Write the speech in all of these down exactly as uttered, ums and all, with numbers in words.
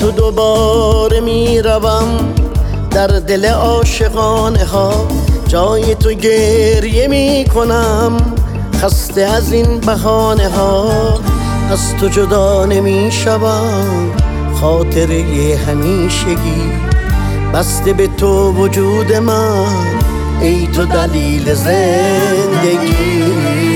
تو دوباره میروم در دل عاشقانه ها، جای تو گریه میکنم خسته از این بهانه ها. از تو جدا نمیشوم خاطره همیشگی، بسته به تو وجود من ای تو دلیل زندگی.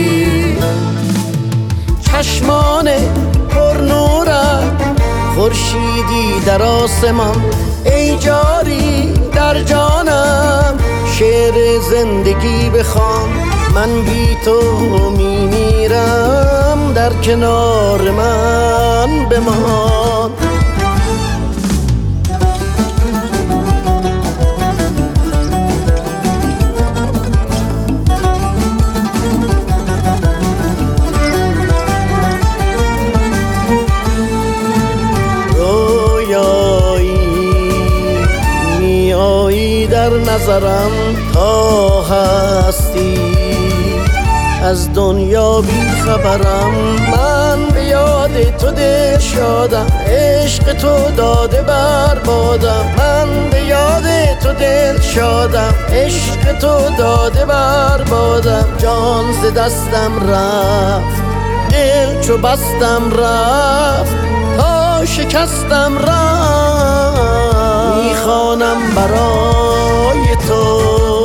چشمان پر نورت خورشیدی در آسمان، ای جاری در جانم شعر زندگی بخوان. من بی تو میمیرم در کنار من بمان. در نظرم تا هستی از دنیا بی خبرم، من به یاد تو دل شدم عشق تو داده بربادم. من به یاد تو دل شدم عشق تو داده بربادم. جان ز دستم رفت دل چو بستم رفت تا شکستم رفت. میخوانم برای تو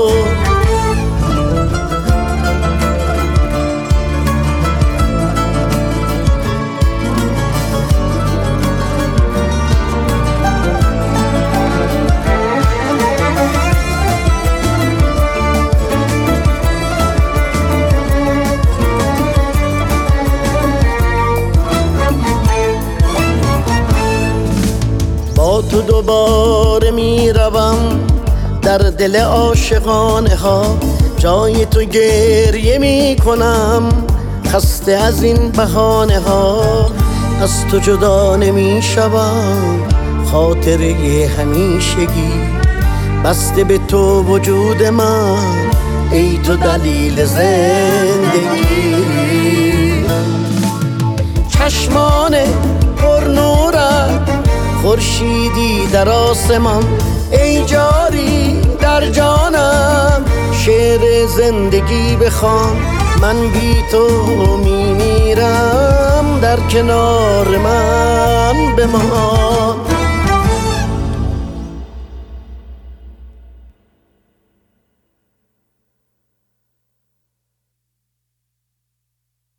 با تو دوباره میروم در دل عاشقانه ها، جای تو گریه میکنم خسته از این بهانه ها. از تو جدا نمیشوم خاطره همیشگی، بسته به تو وجود من ای تو دلیل زندگی. چشمان پر نورت خورشیدی در آسمان، ای جاری در جانم شعر زندگی بخوان. من بی تو میمیرم در کنار من بمان.